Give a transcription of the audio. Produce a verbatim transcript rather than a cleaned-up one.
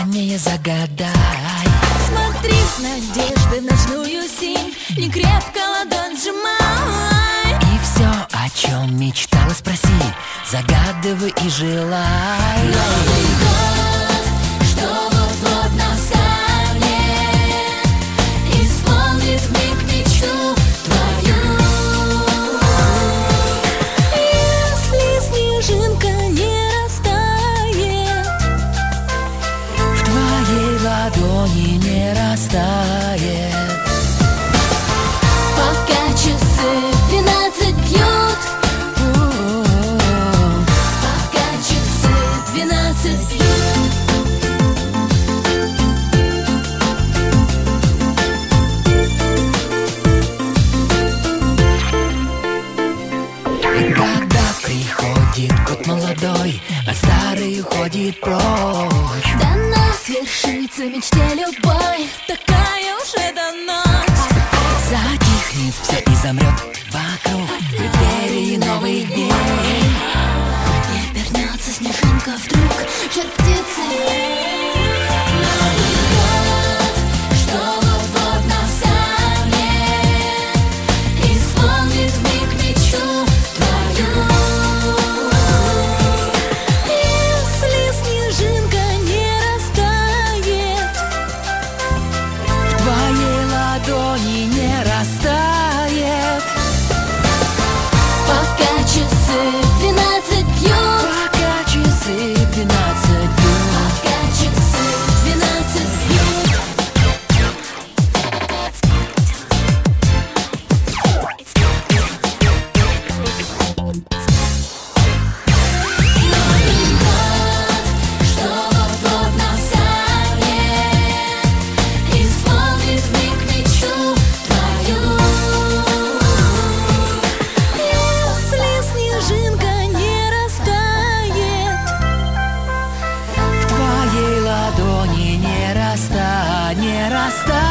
желание загадай. Смотри с надеждой в ночную синь, не крепко ладонь сжимай. И все, о чем мечтала, спроси, загадывай и желай. Новый год, что вот-вот настанет, исполнит вмиг мечту твою. Если снежинка не растает, В твоей ладони не растает. пока часы двенадцать бьют, пока часы двенадцать бьют. И когда приходит год молодой, а старый уходит прочь, До нас свершится мечте любой, такая уж эта ночь. затихнет все и замрет вокруг в преддверии новых дней. И вернется снежинка вдруг, жар птицы. Новый год, что вот-вот настанет, исполнит вмиг мечту твою. Если снежинка не растает, В твоей ладони не растает. пока часы двенадцать бьют, Пока часы двенадцать бьют. пока часы двенадцать бьют. Новый год, что вот-вот настанет, исполнит вмиг мечту твою. Если снежинка не растает, В твоей ладони не растает, не растает.